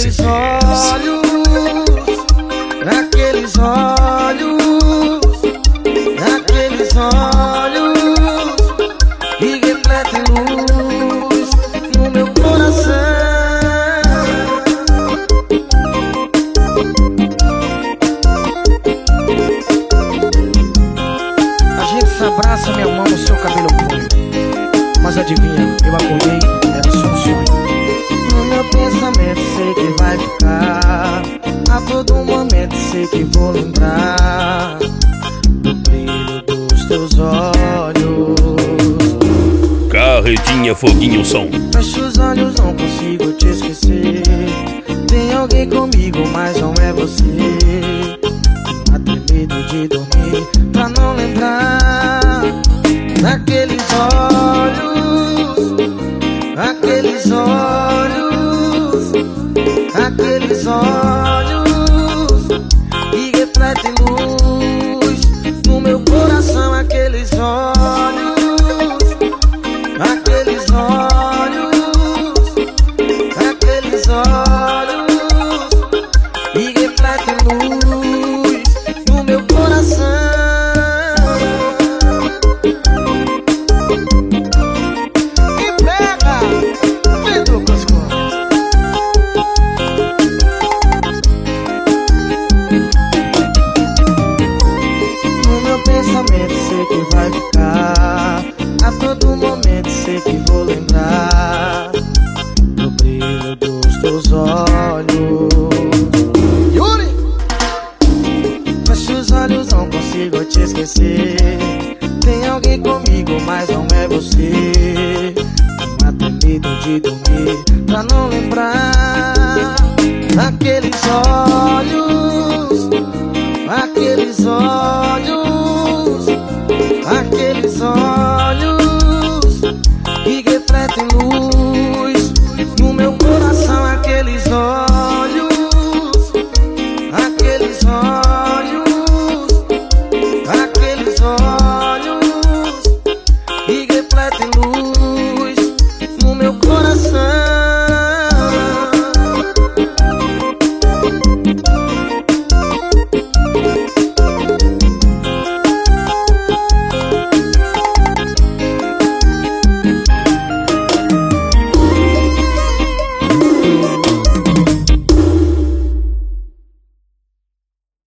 naqueles olhos, naqueles olhos, naqueles olhos que refletem luz no meu coração. A gente se abraça, minha mão no seu cabelo põe. Mas adivinha, eu acordei, era só um sonho. No meu pensamento sei que vai ficar, a todo momento sei que vou lembrar do brilho dos teus olhos. Carretinha Foguinho Som. Fecho os olhos, não consigo te esquecer. Tem alguém comigo, mas não é você. Tenho até medo de dormir pra não lembrar daqueles olhos, aqueles olhos, aqueles olhos que refletem luz no meu coração. Aqueles olhos, aqueles olhos, aqueles olhos que refletem luz no meu coração. Sei que vai ficar, a todo momento sei que vou lembrar do brilho dos teus olhos. Yuri! Fecho os olhos, não consigo te esquecer. Tem alguém comigo, mas não é você. Tenho até medo de dormir pra não lembrar